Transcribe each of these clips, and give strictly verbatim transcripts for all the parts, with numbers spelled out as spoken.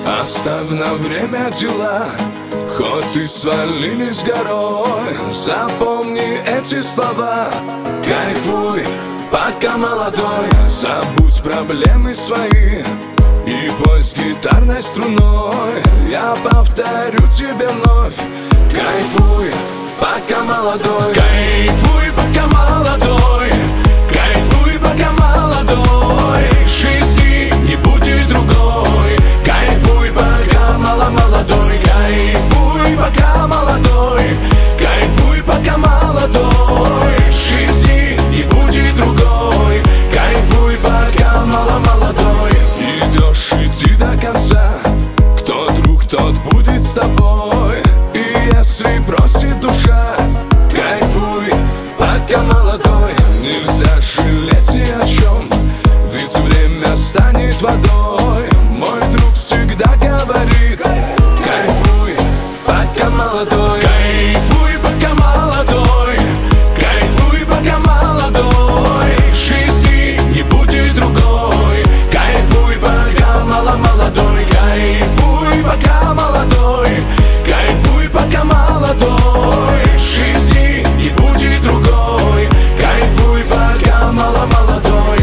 Оставь на время дела, хоть и свалились горой. Запомни эти слова: кайфуй, пока молодой. Забудь проблемы свои и пой с гитарной струной. Я повторю тебе вновь: кайфуй, пока молодой. Кайфуй, пока молодой. Кайфуй, пока молодой. Жизни не будет другой. Кайфуй, пока мало молодой. Кайфуй, пока молодой. Кайфуй, пока молодой. Жизни не будет другой. Кайфуй, пока мало молодой. Идешь, иди до конца. Кто друг, тот будет с тобой. И если просит душа, кайфуй, пока молодой. Нельзя жалеть ни о чем, ведь время станет водой. Мой друг всегда говорит: кайфуй, пока молодой. Кайфуй, пока молодой. Кайфуй, пока молодой. Жизни не будет другой. Кайфуй, пока мало молодой. Кайфуй, пока молодой. Кайфуй, пока молодой. Жизни не будет другой. Кайфуй, пока мало молодой.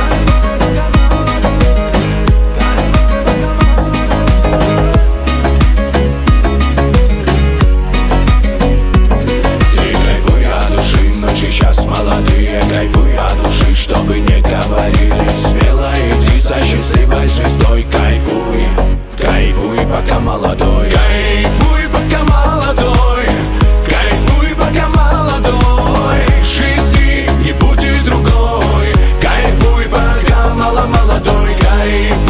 Ты кайфуй от души, мы сейчас молодые. Кайфуй от души, чтобы не говорили. Смело иди за счастливой звездой. Кайфуй, кайфуй, пока молодой. Кайфуй, пока молодой. Кайфуй, пока молодой. Жизни не будет другой. Кайфуй, пока мало молодой. Кайфуй.